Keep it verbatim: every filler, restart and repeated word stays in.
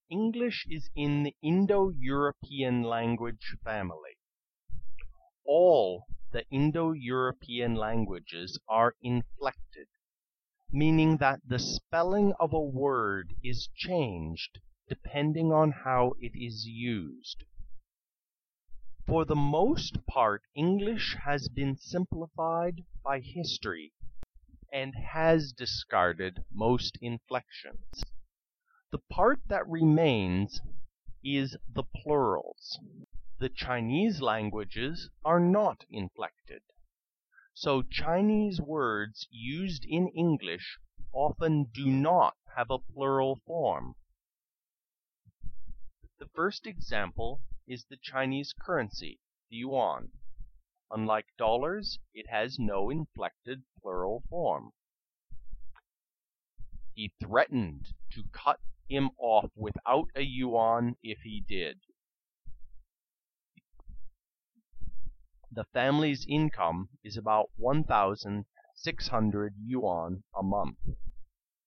English is in the Indo-European language family. All the Indo-European languages are inflected, meaning that the spelling of a word is changed depending on how it is used. For the most part, English has been simplified by history and has discarded most inflections. The part that remains is the plurals. The Chinese languages are not inflected, so Chinese words used in English often do not have a plural form. The first example is the Chinese currency, the yuan. Unlike dollars, it has no inflected plural form. He threatened to cut him off without a yuan if he did. The family's income is about one thousand six hundred yuan a month.